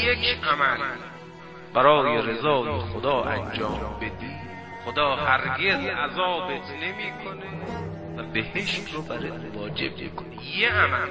یک عمل برای رضای خدا انجام بدی، خدا هرگز عذابت نمیکنه و بهشت رو برات واجب میکنه. یه عمل.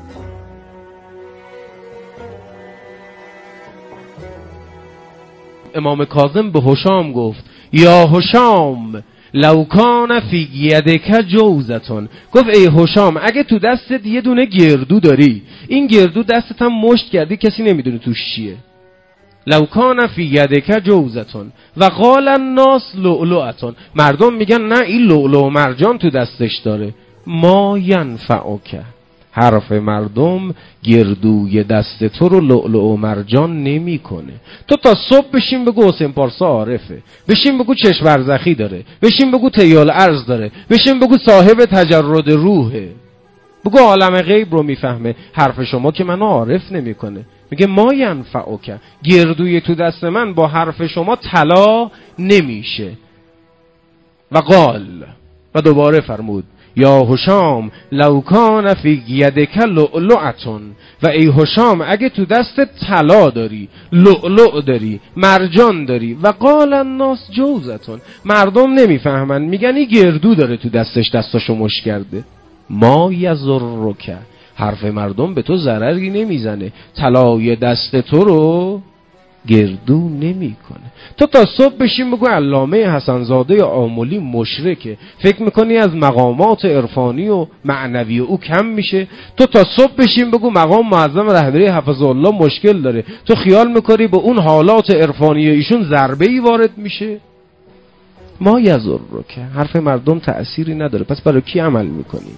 امام کاظم به هشام گفت یا هشام لو کان فی یدک جوزتون، گفت ای هشام اگه تو دستت یه دونه گردو داری، این گردو دستت هم مشت کردی کسی نمیدونه توش چیه. لو کان فی یدک جوزتون و قال الناس لؤلؤتون، مردم میگن نه این لؤلؤ و مرجان تو دستش داره. ما ینفعک، حرف مردم گردوی دست تو رو لؤلؤ و مرجان نمیکنه. تو تا صبح بشین بگو حسین پارسا عارفه، بشین بگو چشم برزخی داره، بشین بگو تیال ارز داره، بشین بگو صاحب تجرد روحه، بگو عالم غیب رو میفهمه. حرف شما که منو عارف نمیکنه. میگه ما ینفعک، گردوی تو دست من با حرف شما طلا نمیشه. و قال، و دوباره فرمود یا هشام لو کان فی یدک لؤلؤتون، و ای هشام اگه تو دست طلا داری، لؤلؤ داری، مرجان داری، و قال الناس جوزتون، مردم نمیفهمن میگن این گردو داره تو دستش، دستاشو مشت کرده. ما یضرک، حرف مردم به تو ضرری نمیزنه، طلای دست تو رو گردو نمیکنه. تو تا صبح بشین بگو علامه حسن زاده آملی مشرکه، فکر میکنی از مقامات عرفانی و معنوی او کم میشه. تو تا صبح بشین بگو مقام معظم رهبری حفظه الله مشکل داره، تو خیال میکنی به اون حالات عرفانی ایشون ضربه‌ای وارد میشه. ما یضرک، حرف مردم تأثیری نداره، پس برای کی عمل میکنی؟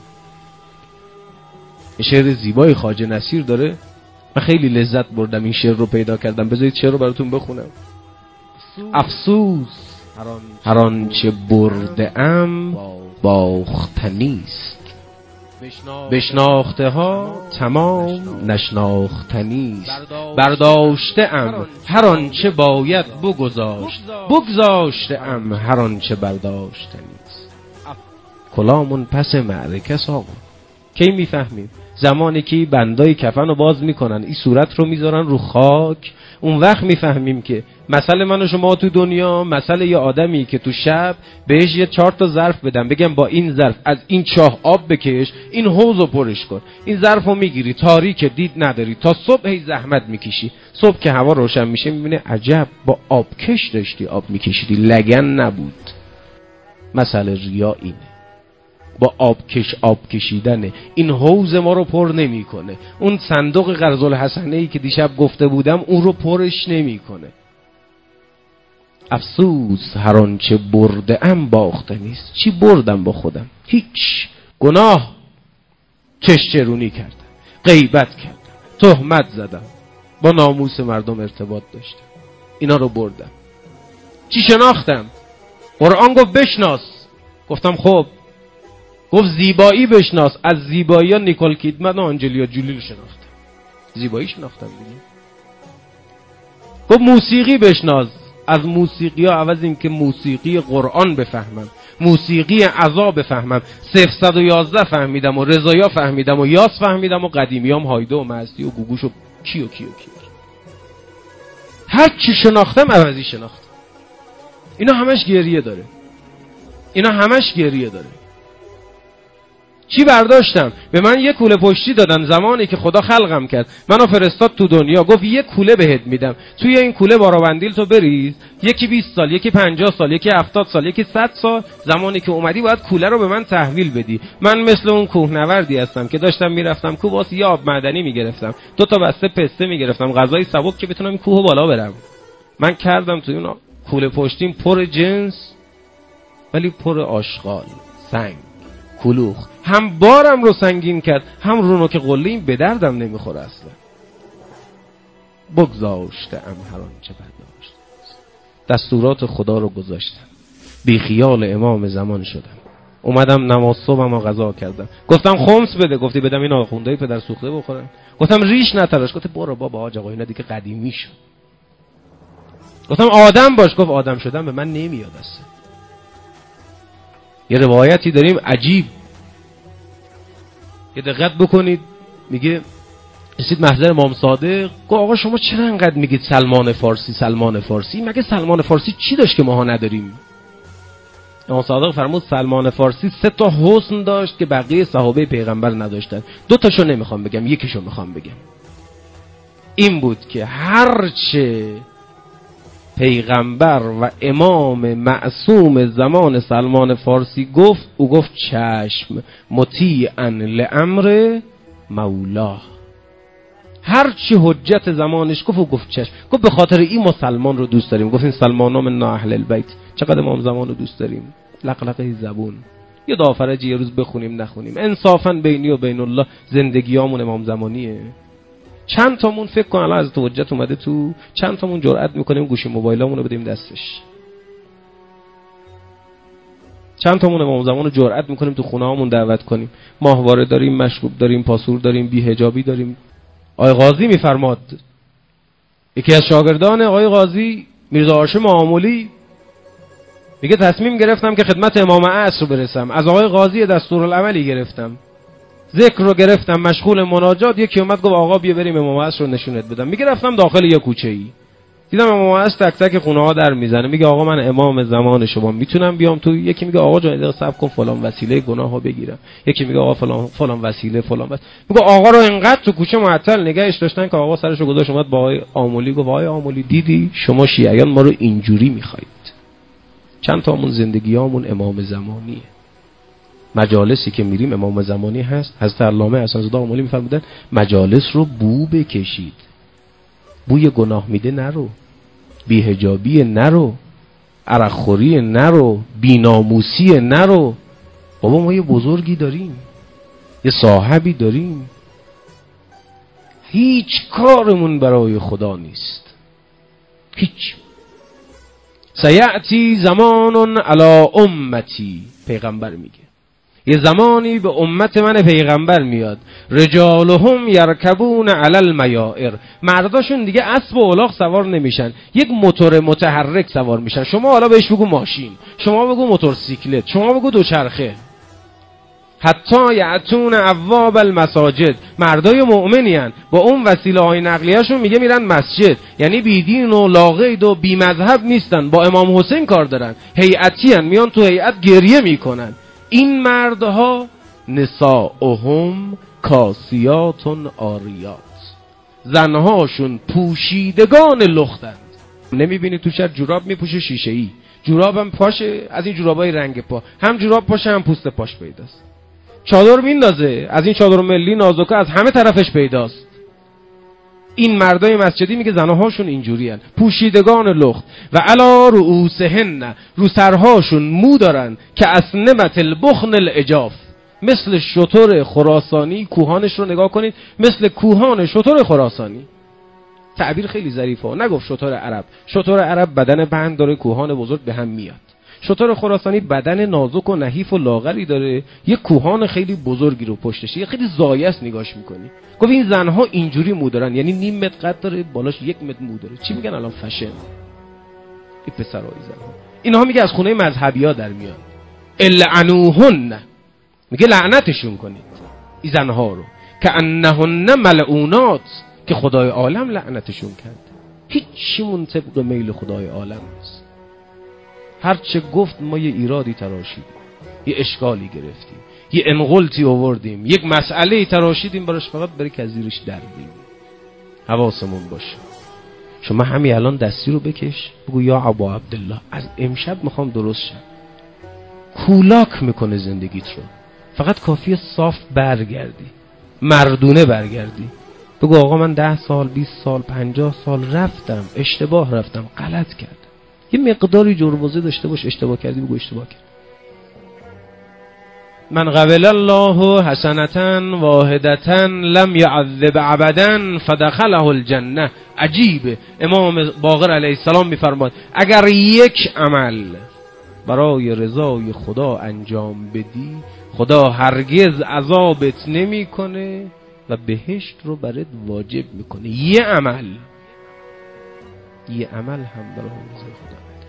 شعر زیبای خواجه نصیر داره، من خیلی لذت بردم این شعر رو پیدا کردم، بذارید شعر رو براتون بخونم. افسوس هر آنچه برده ام باختنیست، بشناخته ها تمام نشناختنیست. برداشته ام هر آنچه باید بگذاشت، بگذاشته ام هر آنچه برداشتنیست. کلامون پس معرکه آقا. کی میفهمیم؟ زمانی که بندای کفن رو باز میکنن، این صورت رو میذارن رو خاک، اون وقت میفهمیم که مثل من و شما تو دنیا مثل یه آدمی که تو شب بهش یه 4 تا ظرف بدم، بگم با این ظرف از این چاه آب بکش، این حوض رو پرش کن، این ظرف رو میگیری، تاریک دید نداری، تا صبح هی زحمت میکشی، صبح که هوا روشن میشه میبینه عجب با آبکش داشتی آب میکشیدی، لگن نبود. مثل ریا اینه، با آب کشیدنه. این حوض ما رو پر نمیکنه، اون صندوق قرض الحسنه‌ای که دیشب گفته بودم اون رو پرش نمیکنه. افسوس هر آنچه برده ام باخته نیست. چی بردم با خودم؟ هیچ. گناه، چشچرونی کردم، غیبت کردم، تهمت زدم، با ناموس مردم ارتباط داشتم، اینا رو بردم. چی شناختم؟ قرآن گفت بشناس، گفتم خب. گفت زیبایی بشناس، از زیبایی ها نیکول کیدمن و آنجلیا جولی رو شناختم، زیبایی شناختم دیگه. گفت موسیقی بشناس، از موسیقی ها عوض این که موسیقی قرآن بفهمم، موسیقی عزا بفهمم، 011 فهمیدم و رضایا فهمیدم و یاس فهمیدم و قدیمیام هایده و مستی و گوگوش و کیو. هر چی شناختم عوضی شناختم. اینا همش گریه داره. چی برداشتم؟ به من یک کوله پشتی دادن زمانی که خدا خلقم کرد، منو فرستاد تو دنیا، گفت یک کوله بهت میدم، توی این کوله بارابندیل تو بریز، یکی 20 سال، یکی 50 سال، یکی 70 سال، یکی 100 سال، زمانی که اومدی باید کوله رو به من تحویل بدی. من مثل اون کوهنوردی هستم که داشتم میرفتم کوه، واسه یه آب معدنی میگرفتم، 2 تا بسته پسته میگرفتم، غذای سبک که بتونم این کوه بالا برم. من کردم توی اون کوله پشتیم پر جنس ولی پر آشغال، سنگ، کلوخ، هم بارم رو سنگین کرد، هم رونو که قله این به دردم نمیخوره اصلا. بگذاشته ام هر آنچه برداشت، دستورات خدا رو گذاشتم، بی خیال امام زمان شدم، اومدم نماز صبحم رو قضا کردم، گفتم خمس بده، گفتی بدم این آخوندهای پدر سوخته بخورم، گفتم ریش نتراش، گفتی برو بابا آج آقا اینا دیگه قدیمی شد، گفتم آدم باش، گفت آدم شدن به من نمیاد اصلا. یه روایتی داریم عجیب، یه دقت بکنید، میگه رسید محضر امام صادق، گفت آقا شما چرا انقدر میگید سلمان فارسی سلمان فارسی؟ مگه سلمان فارسی چی داشت که ماها نداریم؟ امام صادق فرمود سلمان فارسی 3 تا حسن داشت که بقیه صحابه پیغمبر نداشتن. 2 تاشو نمیخوام بگم، یکیشو میخوام بگم. این بود که هرچه پیغمبر و امام معصوم زمان سلمان فارسی گفت، او گفت چشم، مطیعا لامر مولاه. هر چی حجت زمانش گفت و گفت چشم. گفت به خاطر این ما سلمان رو دوست داریم. گفت این سلمان من اهل البیت. چقدر امام زمان رو دوست داریم. لقلقه زبون. یه دافرج یه روز بخونیم نخونیم. انصافا بینی و بین الله زندگیامون امام زمانیه. چند تامون فکر کن الان از تو حجت اومده تو، چند تامون جرئت میکنیم گوشی موبایلامون رو بدیم دستش؟ چند تامون امام زمان رو جرئت میکنیم تو خونه هامون دعوت کنیم؟ ماهواره داریم، مشروب داریم، پاسور داریم، بی‌حجابی داریم. آقای قاضی میفرماد، یکی از شاگردان آقای قاضی میرزا هاشم آملی میگه تصمیم گرفتم که خدمت امام عصر برسم. از آقای قاضی دستورالعملی گرفتم، ذکر رو گرفتم، مشغول مناجات. یکی اومد گفت آقا بیا بریم امام عصر رو نشونت بدم. میگه رفتم داخل یه کوچه‌ای، دیدم امام عصر تک تک خونه ها در میزنه. میگه آقا من امام زمان شما میتونم بیام تو؟ یکی میگه آقا جان دقیقه صبر کن فلان وسیله گناهو بگیرم. یکی میگه آقا فلان وسیله فلان وسیله. میگه آقا رو اینقدر تو کوچه معطل نگهش داشتن که آقا سرشو گذاشت اومد با آقای آملی گفت آقای آملی دیدی شما شیعیان ما رو اینجوری میخواید. چند تامون زندگیامون امام زمانیه. مجالسی که میریم امام زمانی هست. حضرت علامه حسن‌زاده آملی میفرمودن مجالس رو بو بکشید، بوی گناه میده نرو، بی‌حجابی نرو، عرقخوری نرو، بی‌ناموسی نرو. بابا ما یه بزرگی داریم، یه صاحبی داریم، هیچ کارمون برای خدا نیست، هیچ. سیأتی زمان علی امتی، پیغمبر میگه یه زمانی به امت من پیغمبر میاد، رجالهم یرکبون علی المیائر، مرداشون دیگه اسب و الاغ سوار نمیشن، یک موتور متحرک سوار میشن. شما حالا بهش بگو ماشین، شما بگو موتورسیکلت، شما بگو دوچرخه. حتی یعتون ابواب المساجد، مردای مؤمنی ان، با اون وسیله های نقلیه‌شون میگه میرن مسجد، یعنی بیدین و لاقید و بی مذهب نیستن، با امام حسین کار دارن، هیئتی ان، میان تو هیئت گریه میکنن. این مردها نساؤهم کاسیاتون آریات، زنهاشون پوشیدگان لختند. نمیبینی تو شهر جوراب میپوشه شیشه‌ای، جورابم پاشه، از این جورابای رنگ پا، هم جوراب پاشه هم پوست پاش پیداست. چادر میندازه، از این چادر ملی نازکه از همه طرفش پیداست. این مردای مسجدی میگه زنهاشون اینجوری هن، پوشیدگان لخت. و علا رؤوسهن، رو سرهاشون مو دارن که اسنمت البخن الاجاف، مثل شتر خراسانی. کوهانش رو نگاه کنید، مثل کوهان شتر خراسانی. تعبیر خیلی ظریفه، نگفت شتر عرب. شتر عرب بدن بند داره، کوهان بزرگ به هم میاد. شتر خراسانی بدن نازک و نحیف و لاغری داره، یه کوهان خیلی بزرگی رو پشتشه، یه خیلی زایست نگاش میکنی. گفت این زنها اینجوری مو دارن، یعنی نیم متر قد داره، بالاش 1 متر مو داره. چی میگن الان؟ فشن. این پسرای زنها اینها میگه از خونه مذهبی‌ها در میاد. العنوهن، میگه لعنتشون کنید این زنها رو، که انهن ملعونات، که خدای عالم لعنتشون کرد. هیچیمون طبق میل خدای عالم نیست. هرچه گفت ما یه ایرادی تراشیدیم، یه اشکالی گرفتیم، یه انقلتی آوردیم، یک مسئله تراشیدیم براش، فقط برای که از زیرش دردیم. حواسمون باشه. شما همین الان دستی رو بکش، بگو یا ابا عبدالله از امشب میخوام درست شم. کولاک میکنه زندگیت رو، فقط کافیه صاف برگردی، مردونه برگردی. بگو آقا من 10 سال 20 سال 50 سال رفتم، اشتباه رفتم، غلط کردم. یه مقداری جربوزه داشته باش، اشتباه کردی بگو اشتباه کرد. من قبل الله حسنة واحدة لم يعذب ابدا فدخله الجنه. عجیبه، امام باقر علیه السلام میفرماد اگر یک عمل برای رضای خدا انجام بدی، خدا هرگز عذابت نمیکنه و بهشت رو برات واجب میکنه. یه عمل هم برای رضای خدا نده.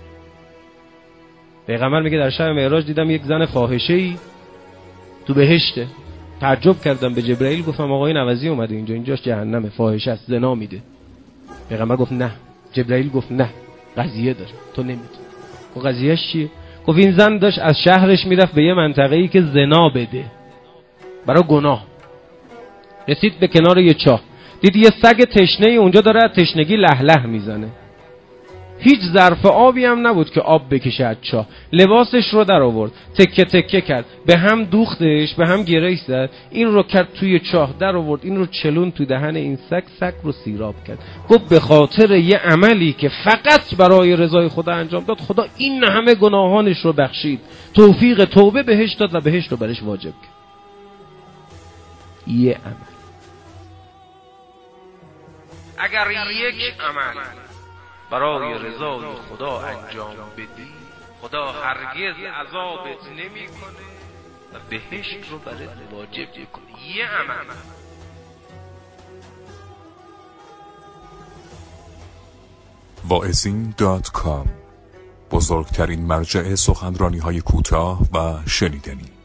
پیغمبر میگه در شب معراج دیدم یک زن فاحشه‌ای تو بهشته. تعجب کردم به جبرئیل، گفتم آقا این عوضی اومده اینجاش جهنمه، فاحشه است، زنا میده. پیغمبر گفت نه. جبرئیل گفت نه، قضیه داره، تو نمیدونی. گفت قضیهش چیه؟ گفت این زن داشت از شهرش میرفت به یه منطقه‌ای که زنا بده برای گناه. رسید به کنار یه چاه، دید یه سگ تشنه اونجا داره از تشنگی له له میزنه. هیچ ظرف آبی هم نبود که آب بکشه از چاه. لباسش رو در آورد، تکه تکه کرد، به هم دوختش، به هم گرهش زد، این رو کرد توی چاه، در آورد، این رو چلون تو دهن این سگ رو سیراب کرد. گفت به خاطر یه عملی که فقط برای رضای خدا انجام داد، خدا این همه گناهانش رو بخشید، توفیق توبه بهش داد و بهش رو برش واجب کرد. یه عمل. اگر یک عمل برای رضای خدا انجام بدی، خدا هرگز عذابت نمیکنه و بهشت رو برات واجب میکنه. یه عمل. واعظین.com، بزرگترین مرجع سخنرانی‌های کوتاه و شنیدنی.